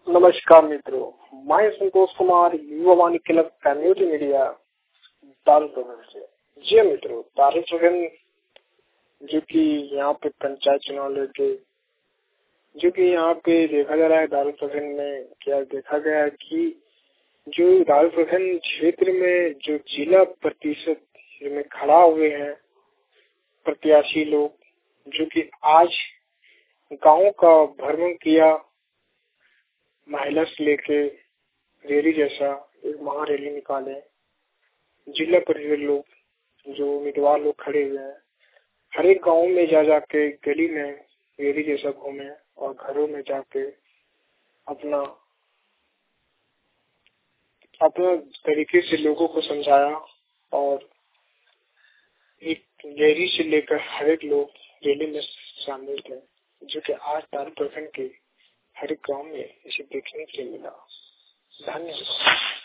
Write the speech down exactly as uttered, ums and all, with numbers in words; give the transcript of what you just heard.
नमस्कार मित्रों, मैं Santosh Kumar Yuva Vani club community media दारुप्रखंड से। जी मित्रों, दारुप्रखंड जो कि यहाँ पे पंचायत चुनाव लेके जो कि यहाँ पे देखा जा रहा है, दारुप्रखंड में क्या देखा गया है कि जो दारुप्रखंड क्षेत्र में जो जिला प्रतिशत में खड़ा हुए हैं प्रत्याशी लोग, जो कि आज गांव का भ्रमण किया, महिला से लेके रैली जैसा एक महा रैली निकाले। जिला परिषद लोग जो उम्मीदवार लोग खड़े हुए हैं, हर एक गाँव में जा जाके गली में रैली जैसा घूमे और घरों में जाके अपना अपना तरीके से लोगों को समझाया और एक रैली से लेकर हर एक लोग रैली में शामिल थे, जो कि आज दारुप्रखंड के हर एक गाँव में इसे देखने के लिए मिला। धन्यवाद।